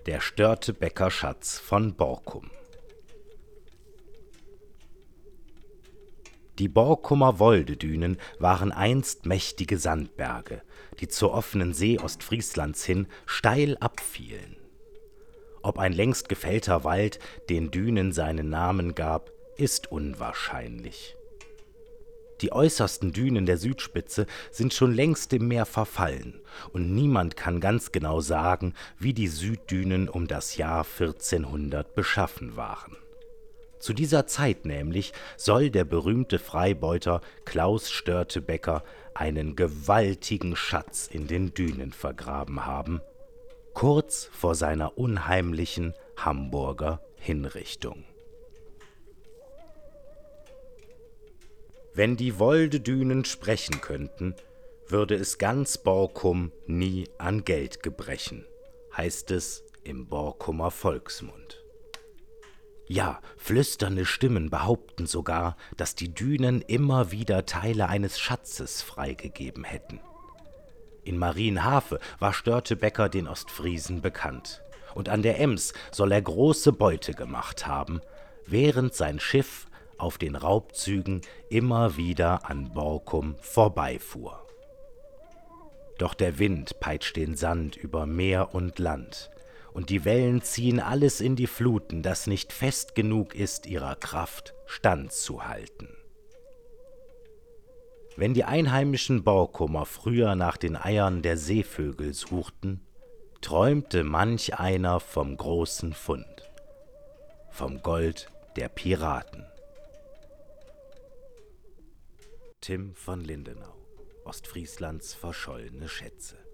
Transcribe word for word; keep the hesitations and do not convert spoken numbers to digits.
Der Störtebeker Schatz von Borkum. Die Borkumer Woldedünen waren einst mächtige Sandberge, die zur offenen See Ostfrieslands hin steil abfielen. Ob ein längst gefällter Wald den Dünen seinen Namen gab, ist unwahrscheinlich. Die äußersten Dünen der Südspitze sind schon längst im Meer verfallen, und niemand kann ganz genau sagen, wie die Süddünen um das Jahr vierzehnhundert beschaffen waren. Zu dieser Zeit nämlich soll der berühmte Freibeuter Klaus Störtebeker einen gewaltigen Schatz in den Dünen vergraben haben, kurz vor seiner unheimlichen Hamburger Hinrichtung. Wenn die Woldedünen sprechen könnten, würde es ganz Borkum nie an Geld gebrechen, heißt es im Borkumer Volksmund. Ja, flüsternde Stimmen behaupten sogar, dass die Dünen immer wieder Teile eines Schatzes freigegeben hätten. In Marienhafe war Störtebeker den Ostfriesen bekannt, und an der Ems soll er große Beute gemacht haben, während sein Schiff auf den Raubzügen immer wieder an Borkum vorbeifuhr. Doch der Wind peitscht den Sand über Meer und Land, und die Wellen ziehen alles in die Fluten, das nicht fest genug ist, ihrer Kraft standzuhalten. Wenn die einheimischen Borkumer früher nach den Eiern der Seevögel suchten, träumte manch einer vom großen Fund, vom Gold der Piraten. Tim von Lindenau, Ostfrieslands verschollene Schätze.